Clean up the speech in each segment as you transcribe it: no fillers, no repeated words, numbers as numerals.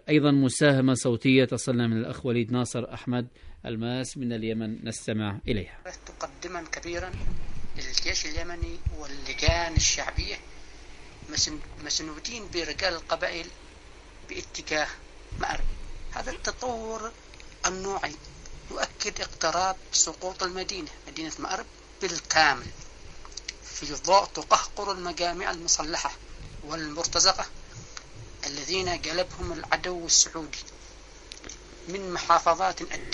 أيضا مساهمة صوتية تصلنا من الأخ وليد ناصر أحمد الماس من اليمن، نستمع إليها. تقدما كبيرا للجيش اليمني واللجان الشعبية مسنودين برجال القبائل باتجاه مأرب. هذا التطور النوعي يؤكد اقتراب سقوط مدينة مأرب بالكامل في ضوء تقهقر المجامع المسلحة والمرتزقة الذين جلبهم العدو السعودي من محافظات عدة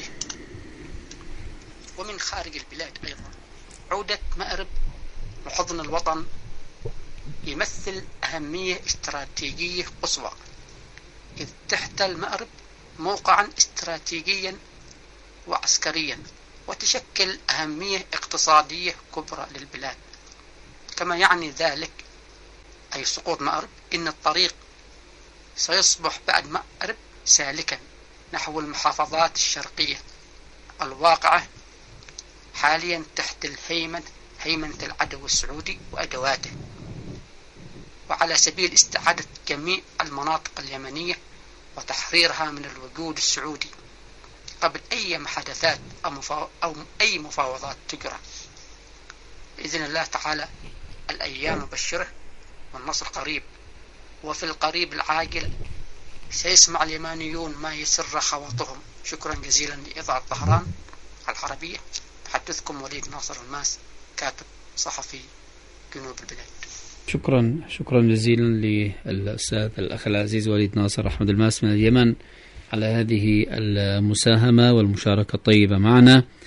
ومن خارج البلاد أيضا. عودة مأرب وحضن الوطن يمثل أهمية استراتيجية قصوى، إذ تحتل مأرب موقعا استراتيجيا وعسكريا، وتشكل أهمية اقتصادية كبرى للبلاد. كما يعني ذلك أي سقوط مأرب إن الطريق سيصبح بعد مأرب سالكا نحو المحافظات الشرقية الواقعة حاليا تحت هيمنة العدو السعودي وأدواته، وعلى سبيل استعادة جميع المناطق اليمنية وتحريرها من الوجود السعودي قبل أي محادثات أو أي مفاوضات تجرى. بإذن الله تعالى الأيام مبشرة والنصر قريب، وفي القريب العاجل سيسمع اليمانيون ما يسر خواطرهم. شكرا جزيلا لإذاعة طهران العربية. تحدثكم وليد ناصر الماس، كاتب صحفي جنوب البلاد. شكرا جزيلا للأستاذ الأخ العزيز وليد ناصر أحمد الماس من اليمن على هذه المساهمة والمشاركة الطيبة معنا.